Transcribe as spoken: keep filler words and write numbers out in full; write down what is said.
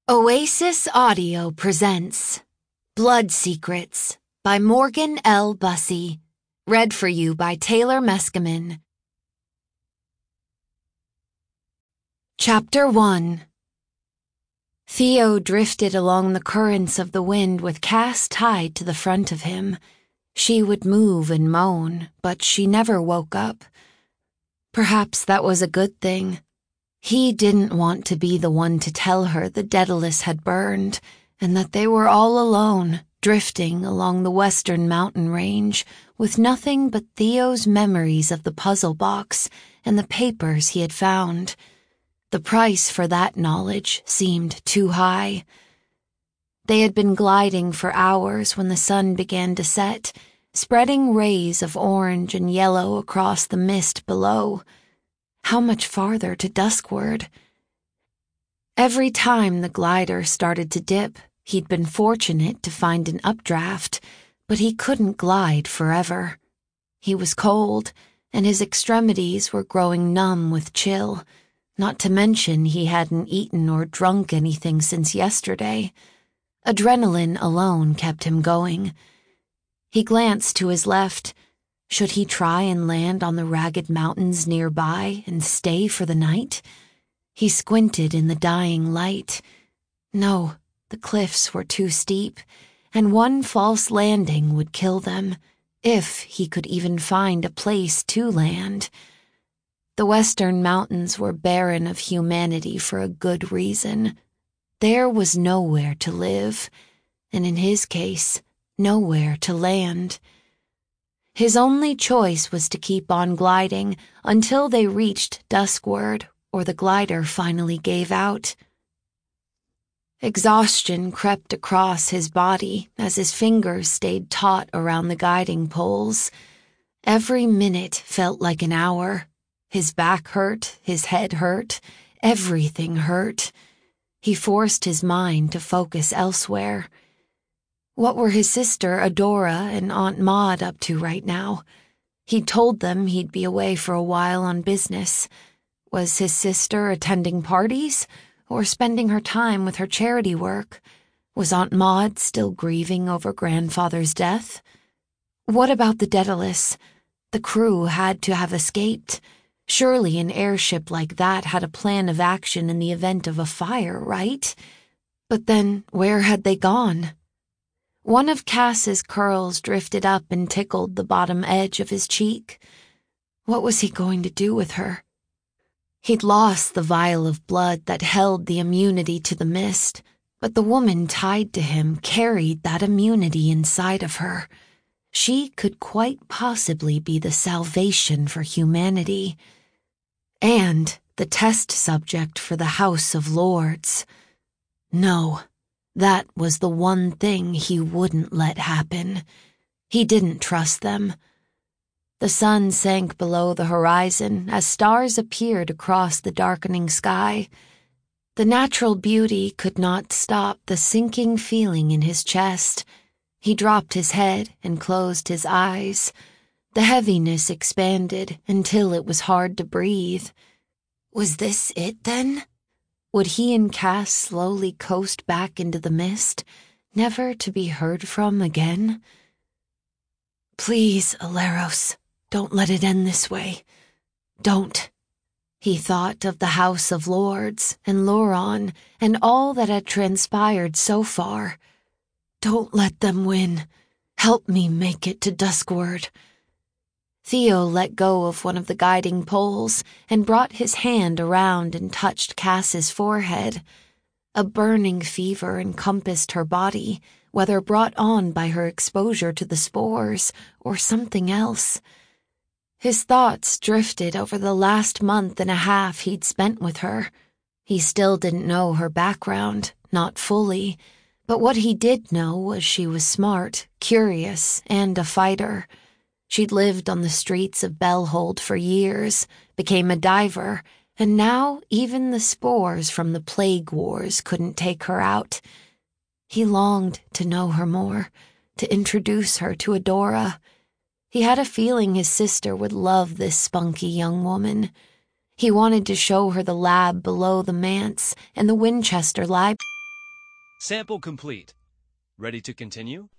Oasis Audio presents Blood Secrets by Morgan L. Bussey. Read for you by Taylor Meskimen. Chapter one. Theo drifted along the currents of the wind with Cass tied to the front of him. She would move and moan, but she never woke up. Perhaps that was a good thing. He didn't want to be the one to tell her the Daedalus had burned, and that they were all alone, drifting along the western mountain range, with nothing but Theo's memories of the puzzle box and the papers he had found. The price for that knowledge seemed too high. They had been gliding for hours when the sun began to set, spreading rays of orange and yellow across the mist below. How much farther to Duskward? Every time the glider started to dip, he'd been fortunate to find an updraft, but he couldn't glide forever. He was cold, and his extremities were growing numb with chill, not to mention he hadn't eaten or drunk anything since yesterday. Adrenaline alone kept him going. He glanced to his left. Should he try and land on the ragged mountains nearby and stay for the night? He squinted in the dying light. No, the cliffs were too steep, and one false landing would kill them, if he could even find a place to land. The western mountains were barren of humanity for a good reason. There was nowhere to live, and in his case, nowhere to land. His only choice was to keep on gliding until they reached Duskward, or the glider finally gave out. Exhaustion crept across his body as his fingers stayed taut around the guiding poles. Every minute felt like an hour. His back hurt, his head hurt, everything hurt. He forced his mind to focus elsewhere. What were his sister Adora and Aunt Maud up to right now? He'd told them he'd be away for a while on business. Was his sister attending parties or spending her time with her charity work? Was Aunt Maud still grieving over grandfather's death? What about the Daedalus? The crew had to have escaped. Surely an airship like that had a plan of action in the event of a fire, right? But then where had they gone? One of Cass's curls drifted up and tickled the bottom edge of his cheek. What was he going to do with her? He'd lost the vial of blood that held the immunity to the mist, but the woman tied to him carried that immunity inside of her. She could quite possibly be the salvation for humanity. And the test subject for the House of Lords. No. That was the one thing he wouldn't let happen. He didn't trust them. The sun sank below the horizon as stars appeared across the darkening sky. The natural beauty could not stop the sinking feeling in his chest. He dropped his head and closed his eyes. The heaviness expanded until it was hard to breathe. Was this it, then? Would he and Cass slowly coast back into the mist, never to be heard from again? Please, Aleros, don't let it end this way. Don't. He thought of the House of Lords and Loron and all that had transpired so far. Don't let them win. Help me make it to Duskward. Theo let go of one of the guiding poles and brought his hand around and touched Cass's forehead. A burning fever encompassed her body, whether brought on by her exposure to the spores or something else. His thoughts drifted over the last month and a half he'd spent with her. He still didn't know her background, not fully, but what he did know was she was smart, curious, and a fighter. She'd lived on the streets of Bellhold for years, became a diver, and now even the spores from the plague wars couldn't take her out. He longed to know her more, to introduce her to Adora. He had a feeling his sister would love this spunky young woman. He wanted to show her the lab below the manse and the Winchester library. Sample complete. Ready to continue?